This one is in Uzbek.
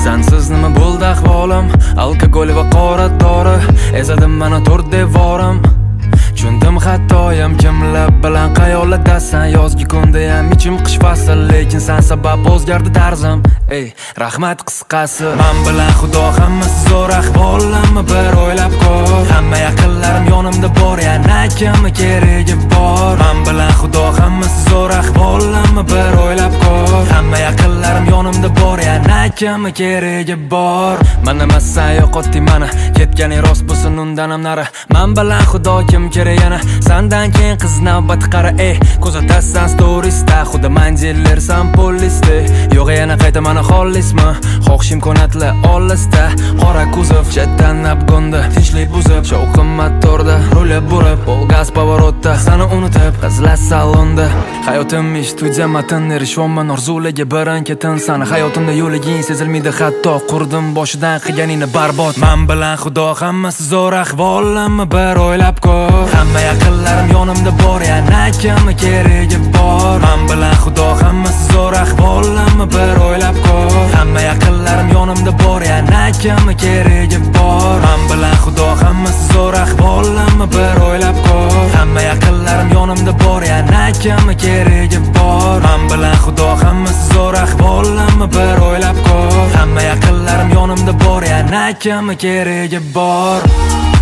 Sensiz nima bo'ldi ahvolim, alkogol va qora dori ezadim mana to'rt devorim. Tushundim xatoyim, kimlar bilan qayoqlardasan. Yozgi kunda ham ichim qish fasl, lekin sen sabab o'zgardi tarzim. Ey, rahmat qisqasi. Men bilan Xudo hammasi zo'r ahvolimni bir o'ylab ko'r. Hamma yaqinlarim yonimda bor, yana kimga keragi bor. Men bilan Xudo hammasi zo'r ahvolimni bir o'ylab ko'r. Hamma yaqinlarim yonimda bor, yana kimga keragi bor. Mana emassan yo'qotdi mana, ketganing rost bo'lsin undan ham nari. Men bilan Xudo kim kerak yana, sandan keyin qiz navbati qara. Kuzatasan storiesda, xudo manzillar san polisda. Yo'q yana qayta mana xolismi, xohish imkoniyatlar olisda. Qora kuzov chetdan abgonda, tinchlik buzib, shovqin motorda rulib burib, gaz pavorotda seni unutib, qizlar salonda. Hayotim studiya matn, erishvoman orzularga birin-ketin. Seni hayotimda yo'liging sezilmaydi, hatto qurdim boshidan qilganingni barbod. Men bilan Xudo hammasi zo'r ahvolimni bir o'ylab ko'r. Hamma yaqinlarim yonimda bor, yana kimga keragi bor. Men bilan Xudo hammasi zo'r ahvolimni bir o'ylab ko'r. Hamma yaqinlarim yonimda bor, yana kimga keragi bor. Men bilan Xudo hammasi zo'r ahvolimni bir o'ylab ko'r. Hamma yaqinlarim yonimda bor, yana kimga keragi bor. Men bilan Xudo hammasi zo'r ahvolimni bir o'ylab ko'r. Hamma yaqinlarim yonimda bor, yana kimga keragi bor.